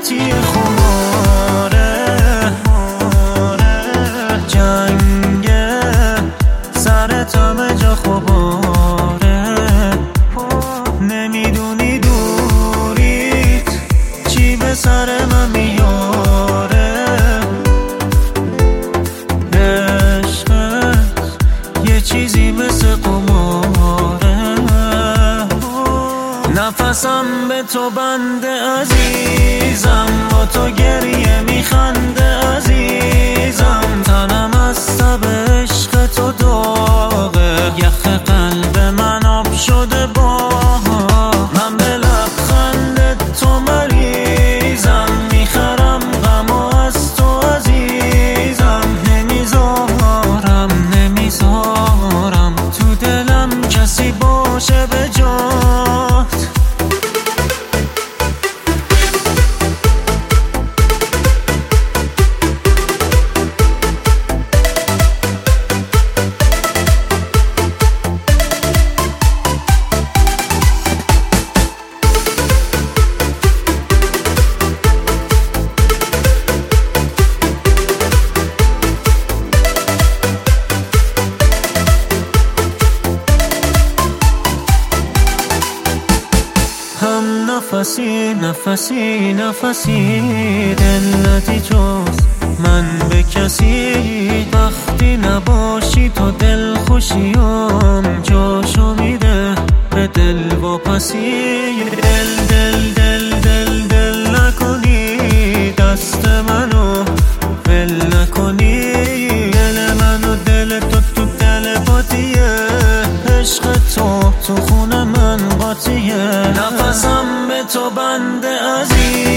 قاطی خماره، جنگ سرت همه جا خباره. نمیدونی دوریت چی به سر من میاره. عشقت یه چیزی مثل قماره. نفسم به تو بنده عزیزم، با تو گریه میخنده عزیزم. تنم از تب عشق تو داغه، یخ قلب من آب شده با من. به لبخند تو مریضم، میخرم غمو از تو عزیزم. نمیذارم تو دلم کسی باشه به جات. هم نفسی دلتی جز من به کسی. وقتی نباشی تو دل خوشیم جاشو میده به دل واپسی. دل نکنی دست منو ول نکنی. دل منو دل تو دل بادیه. عشق تو خون من قاطیه. نفسم به تو بنده عزیز